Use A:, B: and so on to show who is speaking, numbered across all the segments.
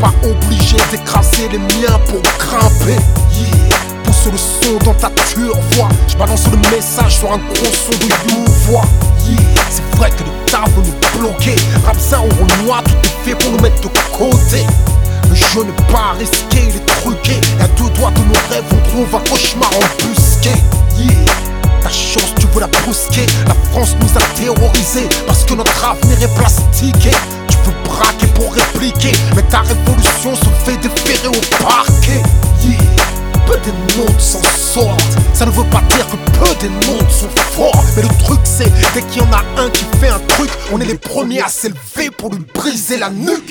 A: pas obligé d'écraser les miens pour grimper. Pousse le son dans ta turvoie. Je balance le message sur un gros son de you-voix. C'est vrai que l'État veut nous bloquer. Ramsa au noir, tout est fait pour nous mettre de côté. Le jeu n'est pas risqué, il est truqué. Et à deux doigts de nos rêves, on trouve un cauchemar embusqué. Ta chance, tu veux la brusquer. La France nous a terrorisés parce que notre avenir est plastiqué. Tu veux braquer pour répliquer, mais ta révolution se fait déférer au parquet. Peu des nôtres s'en sortent. Ça ne veut pas dire que peu des nôtres sont forts. Mais le truc c'est, dès qu'il y en a un qui fait un truc, on est les premiers à s'élever pour lui briser la nuque.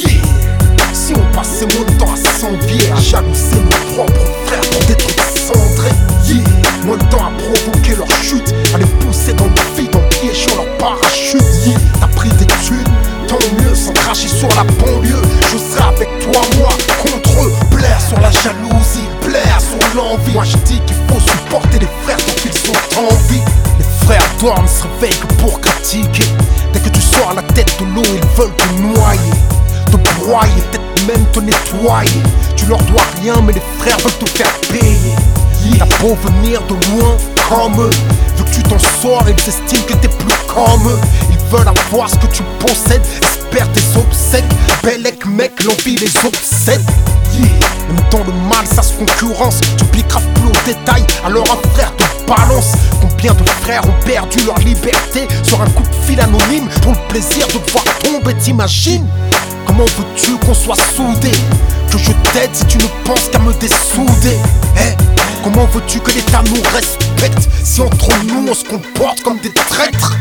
A: Si on passait moins de temps à s'envier, à jalouser nos propres frères pour des trucs cendrés, moins de temps à provoquer leur chute, à les pousser dans le vide en piégeant leur parachute. T'as pris des thunes, tant mieux, sans cracher sur la banlieue. Je serai avec toi, moi, contre eux. Blaire sur la jalousie, blaire sur l'envie. Moi je dis qu'il faut supporter les frères tant qu'ils sont en vie. Les frères dorment, se réveillent que pour critiquer. Dès que tu sors la tête de l'eau, ils veulent te noyer, te broyer, peut-être même te nettoyer. Tu leur dois rien, mais les frères veulent te faire payer. T'as beau venir de loin comme eux, vu que tu t'en sors, ils estiment que t'es plus comme eux. Ils veulent avoir ce que tu possèdes, espèrent tes obsèques. Bellec mec, l'envie les obsède. Même dans le mal, ça se concurrence. Tu piques grave plus au détail, alors un frère te balance. Combien de frères ont perdu leur liberté sur un coup de fil anonyme pour le plaisir de te voir tomber, t'imagines? Comment veux-tu qu'on soit soudés? Que je t'aide si tu ne penses qu'à me dessouder? Comment veux-tu que l'État nous respecte si entre nous on se comporte comme des traîtres?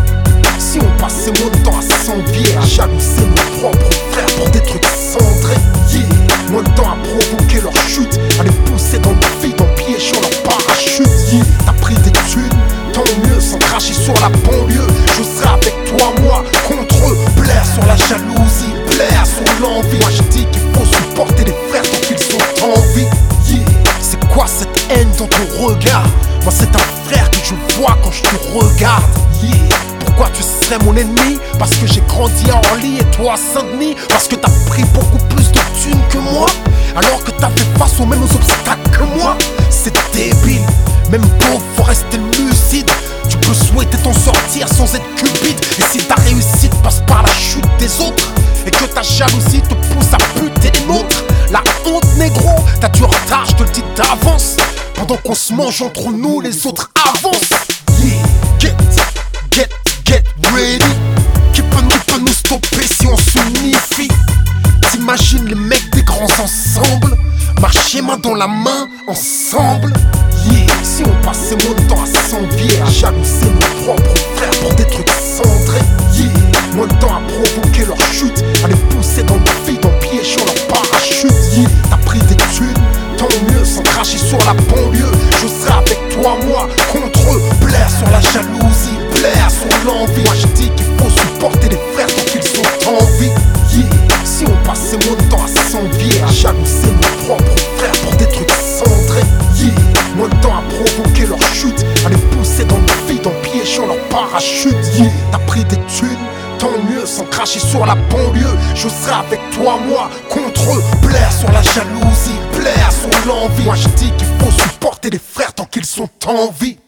A: Si on passait moins de temps à s'envier, à jalouser nos propres frères pour des trucs cendrés, moins de temps à provoquer leur chute, à les pousser dans le vide en piégeant leur parachute. T'as pris des thunes, tant mieux, sans cracher sur la banlieue. Je serai avec toi, moi, contre eux. Blaire sur la jalousie, blaire sur l'envie. Moi je dis qu'il faut supporter les frères tant qu'ils sont en vie. C'est quoi cette haine dans ton regard? Moi c'est un frère que je vois quand je te regarde. Pourquoi tu serais mon ennemi? Parce que j'ai grandi à Orly et toi à Saint-Denis. Parce que t'as pris beaucoup plus de thunes que moi, alors que t'as fait face aux mêmes obstacles que moi. C'est débile, même pauvre faut rester lucide. Tu peux souhaiter t'en sortir sans être cupide. Et si ta réussite passe par la chute des autres, et que ta jalousie te pousse à buter les nôtres, la honte négro, t'as du retard, je te le dis d'avance. Pendant qu'on se mange entre nous, les autres avancent. Get ready. Qui peut nous stopper si on s'unifie? T'imagines les mecs des grands ensembles marcher main dans la main ensemble? Si on passait moins de temps à s'envier, à jalouser nos propres frères pour des trucs cendrés, moins de temps à provoquer leur chute, à les pousser dans le vide en piégeant leur parachute. T'as pris des thunes, tant mieux, sans cracher sur la banlieue. Je serai avec toi, moi, contre eux. Blaire sur la jalousie, blaire sur l'envie. Moi je dis qu'il faut supporter les frères tant qu'ils sont en vie. Si on passait moins de temps à s'envier, à jalouser nos propres frères pour des trucs cendrés, moins de temps à provoquer leur chute, à les pousser dans le vide en piégeant leur parachute. T'as pris des thunes, tant mieux, sans cracher sur la banlieue. Je serai avec toi, moi, contre eux. Blaire sur la jalousie, blaire sur l'envie. Moi je dis qu'il faut supporter les frères tant qu'ils sont en vie.